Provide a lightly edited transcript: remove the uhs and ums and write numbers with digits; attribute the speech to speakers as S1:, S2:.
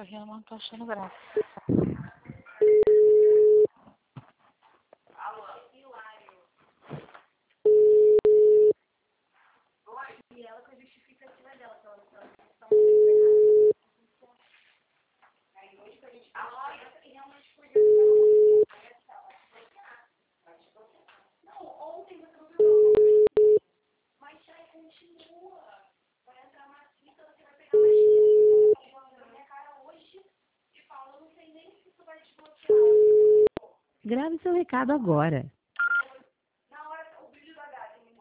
S1: tô rindo, mas não tô achando graça.
S2: E ela com a justificativa dela, que ela não está muito errada. Aí hoje que a gente e realmente podia não, ontem você não viu, mas já continua. Vai entrar uma fita, você vai pegar mais dinheiro na minha cara hoje e fala, eu não sei nem se isso vai desbloquear.
S3: Grave seu recado agora.